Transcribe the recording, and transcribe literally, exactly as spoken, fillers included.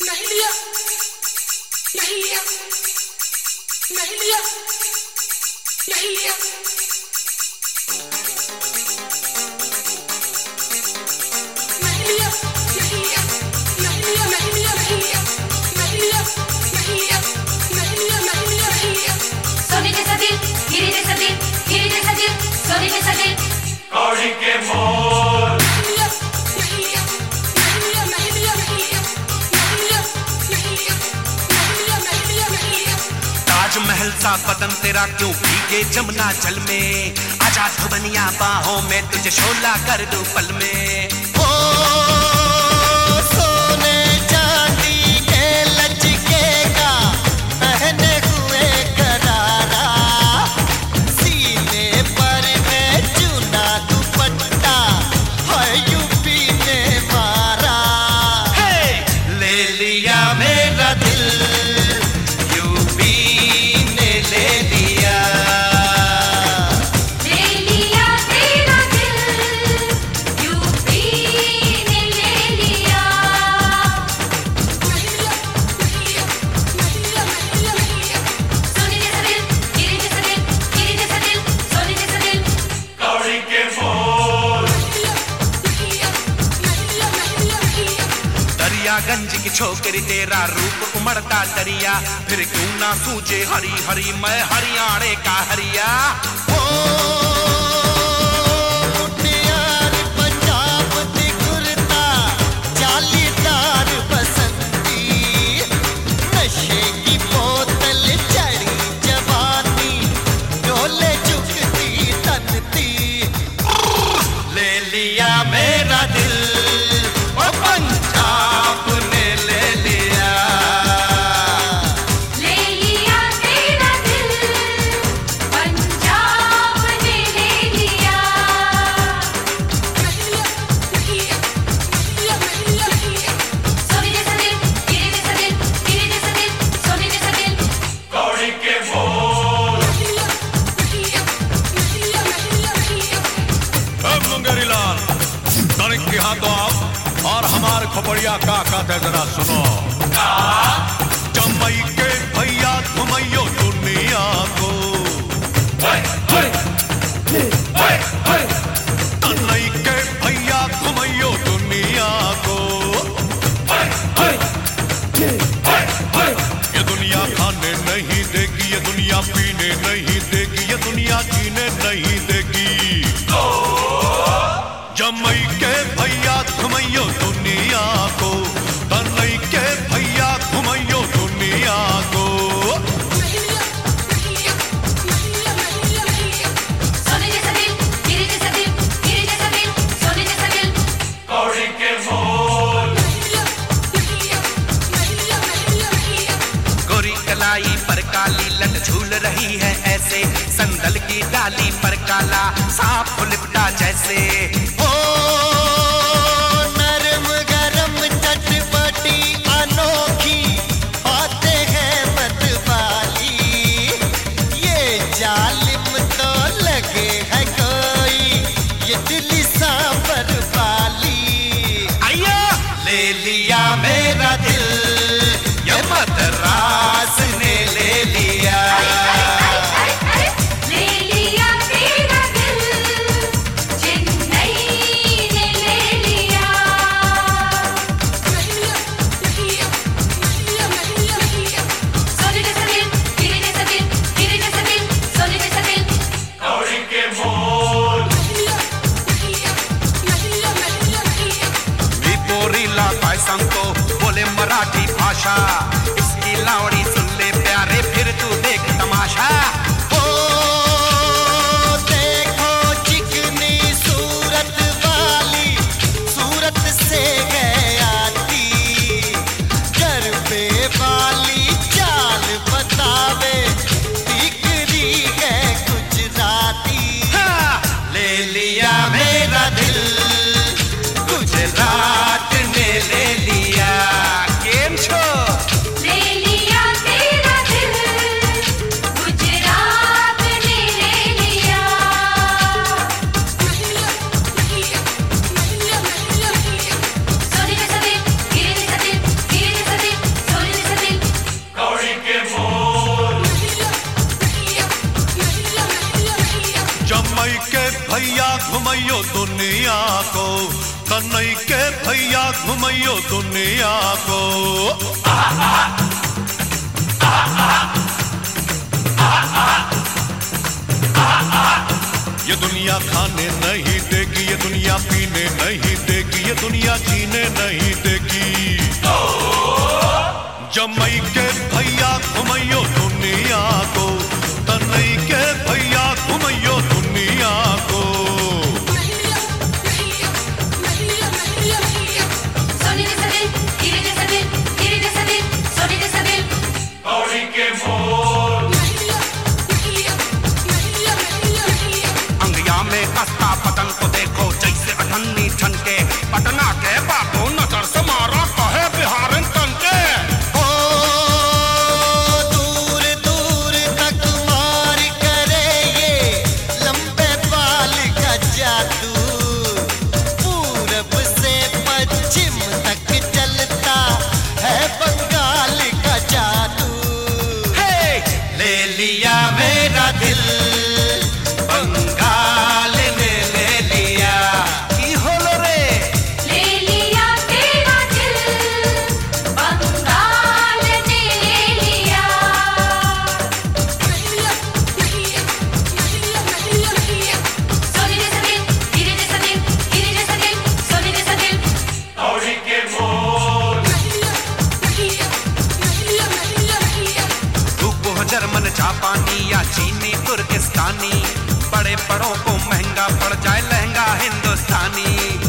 नहीं लिया नहीं लिया नहीं लिया नहीं लिया नहीं लिया नहीं लिया नहीं लिया नहीं लिया नहीं लिया नहीं लिया नहीं लिया नहीं लिया नहीं लिया नहीं लिया सोने जैसा दिल हीरे जैसा दिल हीरे जैसा दिल सोने जैसा दिल कौड़ी के मोर महल सा बदन तेरा क्यों भीगे जमुना जल में, आजा धुबनिया बाहों में तुझे शोला कर दूं पल में। ओ सोने चांदी के लचकेगा पहने हुए करारा, सीने पर में चुना दुपट्टा है यूपी ने मारा। हे ले लिया मेरा दिल गंज की छोकरी तेरा रूप उमड़ता दरिया, फिर क्यों ना सूझे हरी हरी मैं हरियाणे का हरिया। मुटियार पंजाब दी गुरता जालीदार बसंती, नशे की बोतल चढ़ी जवानी डोले झुकती तनती। ले लिया मेरा दिल ओ पंजाब ने ले लिया, ले लिया तेरा दिल पंजाब ने ले लिया। नहीं लिया नहीं लिया नहीं लिया नहीं लिया नहीं लिया सोने जैसा दिल हीरे जैसा दिल हीरे जैसा दिल सोने जैसा दिल कौड़ी के मोर नहीं लिया नहीं लिया नहीं लिया नहीं लिया नहीं लिया। अब मुंगेरी लाल तनिक की हाथ दो आप और हमारे खोपड़िया का कहते जरा सुनो। जमई के भैया घुमैयो दुनिया को, तनई के भैया घुमैयो दुनिया को। ये दुनिया खाने नहीं देगी, ये दुनिया पीने नहीं देगी, ये दुनिया जीने नहीं देगी। जमई के भैया घुमैयो दुनिया को, तनई के भैया घुमैयो दुनिया को। नहीं लिया नहीं लिया नहीं लिया नहीं लिया नहीं लिया सोने जैसा दिल हीरे जैसा दिल हीरे जैसा दिल सोने जैसा दिल कौड़ी के मोर नहीं लिया नहीं लिया नहीं लिया नहीं लिया नहीं लिया। गोरी कलाई पर काली लट झूल रही है ऐसे, संदल की डाली पर काला सांप लिपटा जैसे। ओ नरम गरम चटपटी अनोखी बातें हैं मतवाली, ये जालिम तो लगे है कोई ये दिल्ली सांबर वाली। आया ले लिया मेरा दिल ये मद्रास ने ले लिया। ले लिया तेरा दिल चेन्नई ने ले लिया। नहीं लिया नहीं लिया नहीं लिया नहीं लिया नहीं लिया सोने जैसा दिल हीरे जैसा दिल हीरे जैसा दिल सोने जैसा दिल कौड़ी के मोर नहीं लिया नहीं लिया नहीं लिया नहीं लिया नहीं लिया। मी पोरीला काय सांगतो बोले मराठी भाषा, इसकी लावणी सुन ले प्यारे फिर तू देख तमाशा। ओ देखो चिकनी सूरत वाली सूरत से है आती, गरबे वाली चाल बतावे दिखरी है गुजराती। हाँ, ले लिया मेरा दिल गुजरात ने ले लिया। केम छो जमई के भैया घुमैयो दुनिया को, तनई के भैया घुमैयो दुनिया को। ये दुनिया खाने नहीं देगी, ये दुनिया पीने नहीं देगी, ये दुनिया जीने नहीं देगी। जमई के भैया घुमैयो दुनिया को, तनई के भैया घुमैयो दुनिया को। सोने जैसा दिल, हीरे जैसा दिल, हीरे जैसा दिल, सोने जैसा दिल। कौड़ी के मोल, अंगिया में कस्ता पतंग को देखो जैसे अठन्नी ठनके, पटना के बाबू नजर से मारा कहे बिहार तन के। लिया मेरा दिल बंगाल ने ले लिया, की होलो रे। ले लिया तेरा दिल, बंगाल ने ले लिया। सोने जैसा दिल, हीरे जैसा दिल, हीरे जैसा दिल, सोने जैसा दिल। कौड़ी के मोल, जर्मन जापानी या चीनी तुर्किस्तानी, बड़े बड़ों को महंगा पड़ जाए लहंगा हिंदुस्तानी।